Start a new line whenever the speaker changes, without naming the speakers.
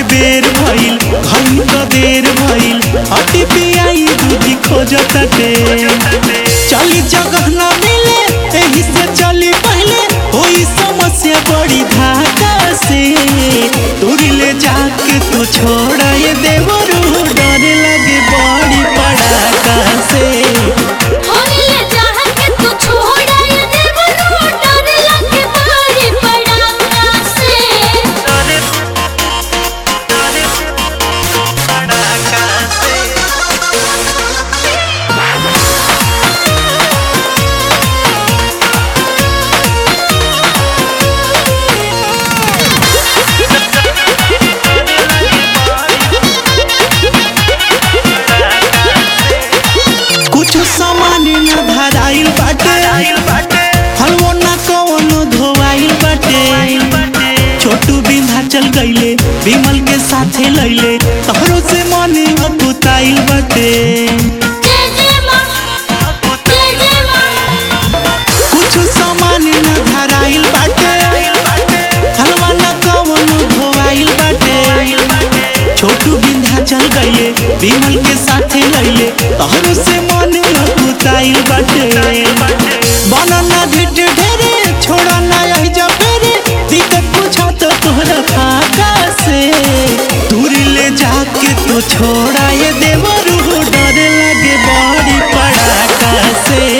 बेर भइल घई तो देर भइल ओटीपी आई दूधी खोजताटे चली जगह ना मिले एही से चली पहले होई समस्या बड़ी धाका से दूर ले जाके तू छोड़ा ये देवरू डर लगे बड़ी पड़ाका से सामान न धराइल बाटे हलवो ना कौनो धोवाइल बाटे छोटू विंध्याचल गइले विमल के साथे लइले तोहरो से मने अकुताइल बाटे कुछ सामान न धराइल बाटे हलवा ना कौनो धोवाइल बाटे छोटू विंध्याचल गइले विमल के साथे लइले तोहरो से मने ताइल बाटे बनाना ढेर ढेरे छोड़ा ना आई जा फेरे दिक्कत पूछा तो तोहरा फाका से दूर ले जाके तो छोड़ा ये देवरू डर लगे बड़ी पड़ाका से।